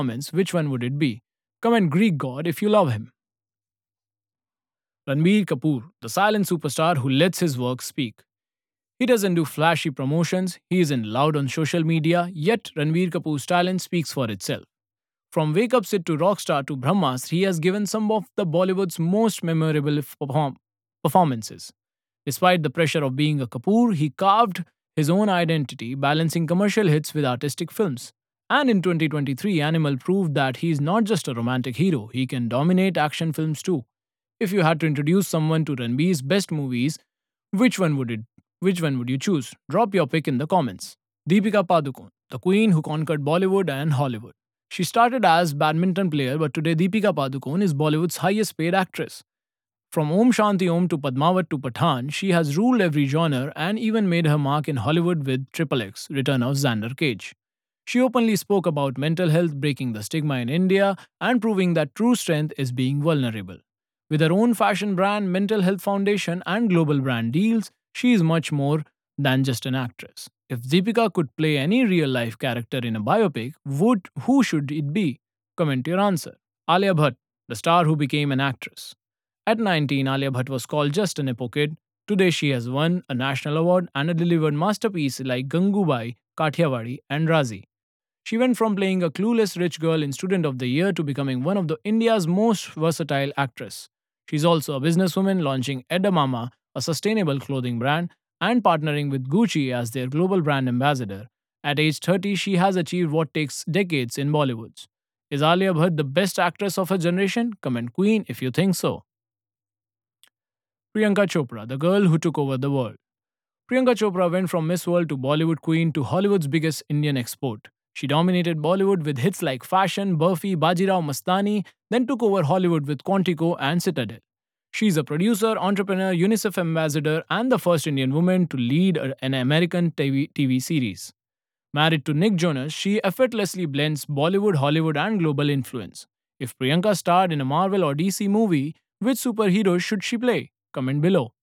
comments, which one would it be? Comment Greek god if you love him. Ranbir Kapoor, the silent superstar who lets his work speak. He doesn't do flashy promotions, he isn't loud on social media, yet Ranbir Kapoor's talent speaks for itself. From Wake Up Sid to Rockstar to Brahmastra, he has given some of the Bollywood's most memorable performances. Despite the pressure of being a Kapoor, he carved his own identity, balancing commercial hits with artistic films. And in 2023, Animal proved that he is not just a romantic hero, he can dominate action films too. If you had to introduce someone to Ranbir's best movies, which one would it which one would you choose? Drop your pick in the comments. Deepika Padukone, the queen who conquered Bollywood and Hollywood. She started as badminton player, but today Deepika Padukone is Bollywood's highest paid actress. From Om Shanti Om to Padmavat to Pathan, she has ruled every genre and even made her mark in Hollywood with Triple X, Return of Xander Cage. She openly spoke about mental health, breaking the stigma in India, and proving that true strength is being vulnerable. With her own fashion brand, mental health foundation, and global brand deals, she is much more than just an actress. If Deepika could play any real life character in a biopic, who should it be? Comment your answer. Alia Bhatt, the star who became an actress. At 19, Alia Bhatt was called just an Epo kid. Today, she has won a national award and delivered masterpieces like Gangubai, Kathiawadi, and Razi. She went from playing a clueless rich girl in Student of the Year to becoming one of the India's most versatile actress. She's also a businesswoman launching Edamama, a sustainable clothing brand, and partnering with Gucci as their global brand ambassador. At age 30, she has achieved what takes decades in Bollywood. Is Alia Bhatt the best actress of her generation? Comment Queen if you think so. Priyanka Chopra, the girl who took over the world. Priyanka Chopra went from Miss World to Bollywood Queen to Hollywood's biggest Indian export. She dominated Bollywood with hits like Fashion, Burfi, Bajirao Mastani, then took over Hollywood with Quantico and Citadel. She's a producer, entrepreneur, UNICEF ambassador, and the first Indian woman to lead an American TV series. Married to Nick Jonas, she effortlessly blends Bollywood, Hollywood, and global influence. If Priyanka starred in a Marvel or DC movie, which superhero should she play? Comment below.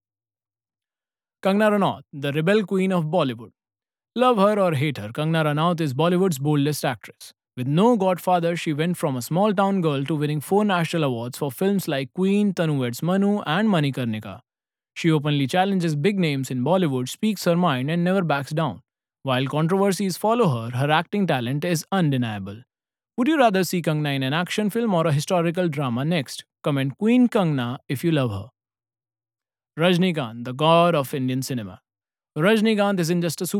Kangna Ranaut, the rebel queen of Bollywood. Love her or hate her, Kangna Ranaut is Bollywood's boldest actress. With no godfather, she went from a small town girl to winning 4 national awards for films like Queen, Tanu Weds Manu, and Manikarnika. She openly challenges big names in Bollywood, speaks her mind, and never backs down. While controversies follow her, her acting talent is undeniable. Would you rather see Kangna in an action film or a historical drama next? Comment Queen Kangna if you love her. Rajnikant, the god of Indian cinema. Rajnikant isn't just a